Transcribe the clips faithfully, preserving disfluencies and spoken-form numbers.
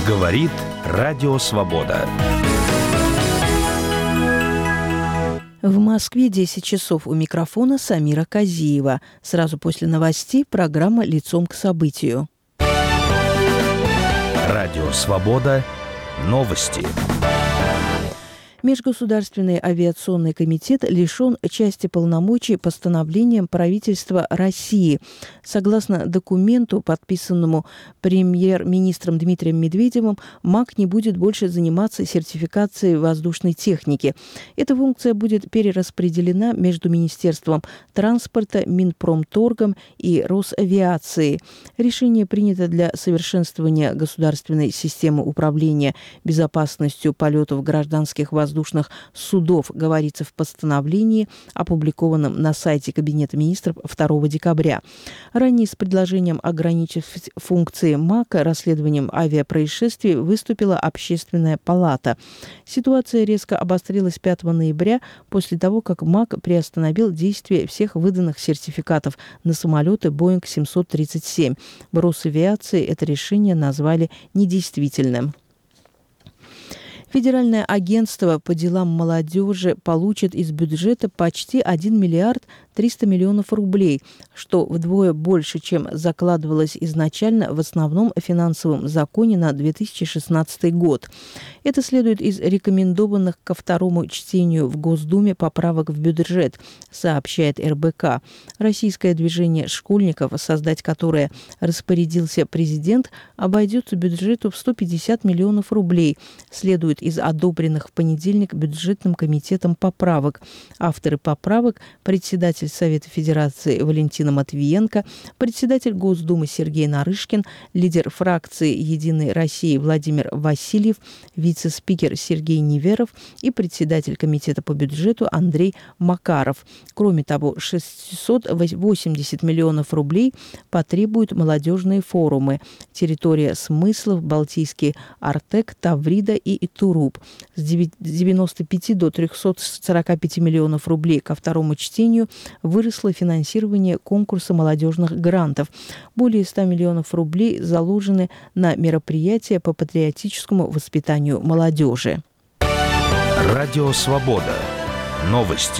Говорит Радио Свобода. В Москве десять часов. У микрофона Самира Казиева. Сразу после новостей программа «Лицом к событию». Радио Свобода. Новости. Межгосударственный авиационный комитет лишен части полномочий постановлением правительства России. Согласно документу, подписанному премьер-министром Дмитрием Медведевым, МАК не будет больше заниматься сертификацией воздушной техники. Эта функция будет перераспределена между Министерством транспорта, Минпромторгом и Росавиацией. Решение принято для совершенствования государственной системы управления безопасностью полетов гражданских воздушных воздушных судов, говорится в постановлении, опубликованном на сайте Кабинета министров второго декабря. Ранее с предложением ограничить функции МАКа расследованием авиапроисшествий выступила Общественная палата. Ситуация резко обострилась пятого ноября после того, как МАК приостановил действие всех выданных сертификатов на самолеты Боинг семьсот тридцать семь. В Росавиации это решение назвали недействительным. Федеральное агентство по делам молодежи получит из бюджета почти один миллиард триста миллионов рублей, что вдвое больше, чем закладывалось изначально в основном финансовом законе на две тысячи шестнадцатый год. Это следует из рекомендованных ко второму чтению в Госдуме поправок в бюджет, сообщает эр бэ ка. Российское движение школьников, создать которое распорядился президент, обойдется бюджету в сто пятьдесят миллионов рублей, следует из одобренных в понедельник бюджетным комитетом поправок. Авторы поправок – председатель Совета Федерации Валентина Матвиенко, председатель Госдумы Сергей Нарышкин, лидер фракции «Единой России» Владимир Васильев, вице-спикер Сергей Неверов и председатель комитета по бюджету Андрей Макаров. Кроме того, шестьсот восемьдесят миллионов рублей потребуют молодежные форумы «Территория смыслов», «Балтийский Артек», «Таврида» и «Итуруп». С девяноста пяти до трехсот сорока пяти миллионов рублей ко второму чтению выросло финансирование конкурса молодежных грантов. Более ста миллионов рублей заложены на мероприятия по патриотическому воспитанию молодежи. Радио Свобода. Новости.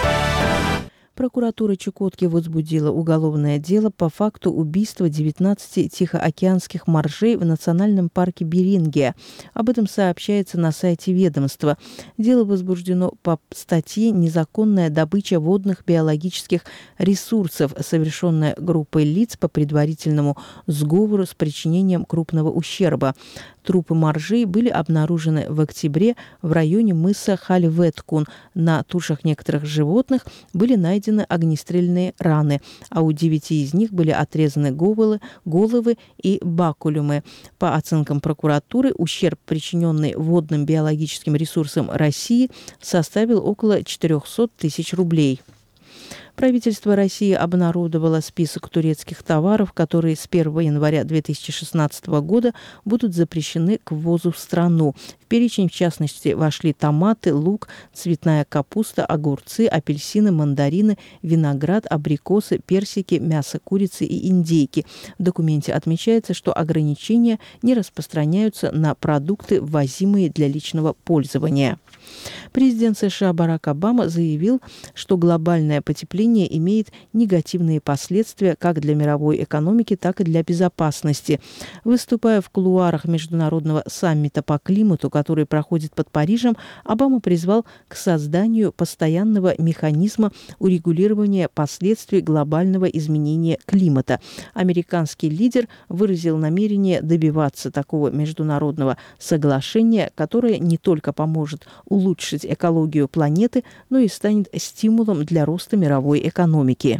Прокуратура Чукотки возбудила уголовное дело по факту убийства девятнадцати тихоокеанских моржей в национальном парке Берингия. Об этом сообщается на сайте ведомства. Дело возбуждено по статье «Незаконная добыча водных биологических ресурсов», совершенная группой лиц по предварительному сговору с причинением крупного ущерба. Трупы моржей были обнаружены в октябре в районе мыса Хальветкун. На тушах некоторых животных были найдены огнестрельные раны, а у девяти из них были отрезаны головы, головы и бакулюмы. По оценкам прокуратуры, ущерб, причиненный водным биологическим ресурсам России, составил около четырехсот тысяч рублей. Правительство России обнародовало список турецких товаров, которые с первого января две тысячи шестнадцатого года будут запрещены к ввозу в страну. В перечень, в частности, вошли томаты, лук, цветная капуста, огурцы, апельсины, мандарины, виноград, абрикосы, персики, мясо курицы и индейки. В документе отмечается, что ограничения не распространяются на продукты, ввозимые для личного пользования. Президент США Барак Обама заявил, что глобальное потепление имеет негативные последствия как для мировой экономики, так и для безопасности. Выступая в кулуарах международного саммита по климату, который проходит под Парижем, Обама призвал к созданию постоянного механизма урегулирования последствий глобального изменения климата. Американский лидер выразил намерение добиваться такого международного соглашения, которое не только поможет улучшить экологию планеты, но и станет стимулом для роста мировой экономики.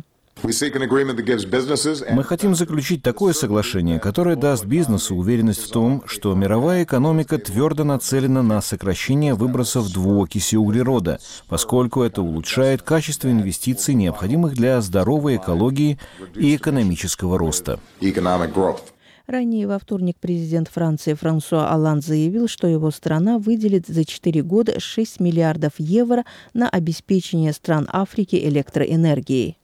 Мы хотим заключить такое соглашение, которое даст бизнесу уверенность в том, что мировая экономика твердо нацелена на сокращение выбросов двуокиси углерода, поскольку это улучшает качество инвестиций, необходимых для здоровой экологии и экономического роста. Ранее во вторник президент Франции Франсуа Олланд заявил, что его страна выделит за четыре года шесть миллиардов евро на обеспечение стран Африки электроэнергией.